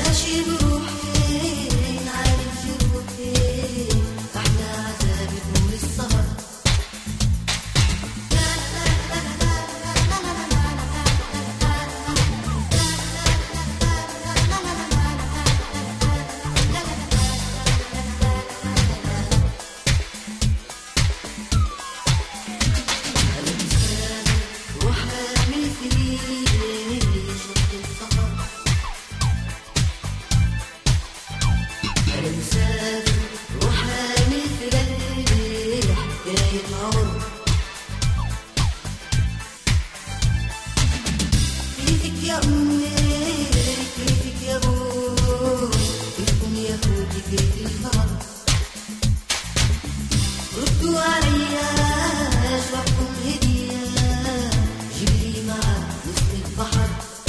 ماشي بروحي عارف جروحي أحلى عذاب طول السهر. وحامل في ايدي شط السهر. أنا مسافر وحامل في قلبي حكاية عمر. كيفك يا أمي كيفك يا أبوي كيفكم يا أخوتي كيف الخبر. ردوا عليا أشرحكم هدية جيبلي معاك وسط البحر.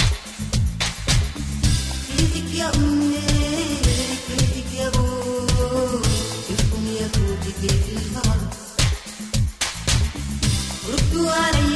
كيفك يا أمي كيفك يا أبوي كيفكم يا أخوتي كيف الخبر. ردوا عليا